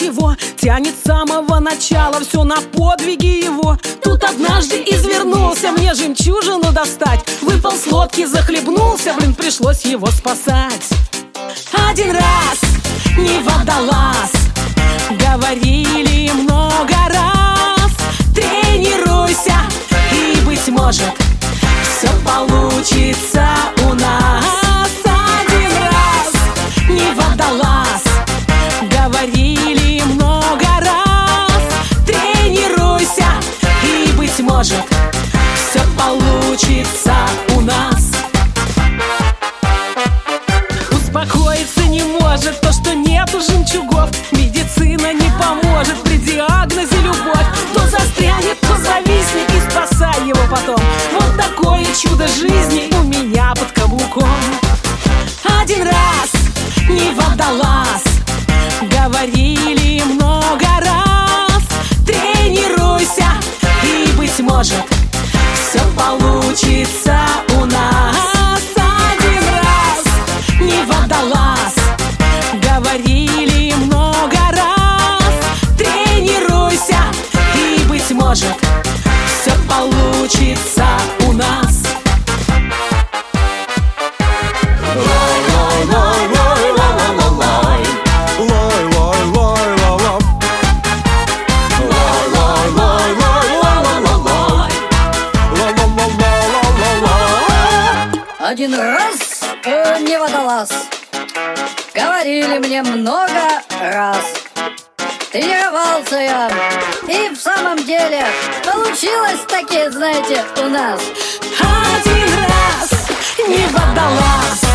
ничего, тянет с самого начала все на подвиги его. Тут однажды извернулся мне жемчужину достать, выпал с лодки, захлебнулся, блин, пришлось его спасать. Один раз не водолаз, говорили много раз. Тренируйся, и, быть может, все получится у нас. Один раз не водолаз, говорили много раз. Тренируйся, и, быть может, все получится у нас. Успокоиться не может то, что нету жемчугов. Медицина не поможет при диагнозе любовь. То застрянет, то зависнет, и спасай его потом. Вот такое чудо жизни у меня под каблуком. Один раз не водолаз, говорили много раз. Тренируйся, и, быть может, все получится у нас. Один раз не водолаз, говорили много раз. Тренируйся, и, быть может, все получится у нас. Один раз не водолаз, говорили мне много раз. Тренировался я, и в самом деле получилось таки, знаете, у нас. Один раз не водолаз,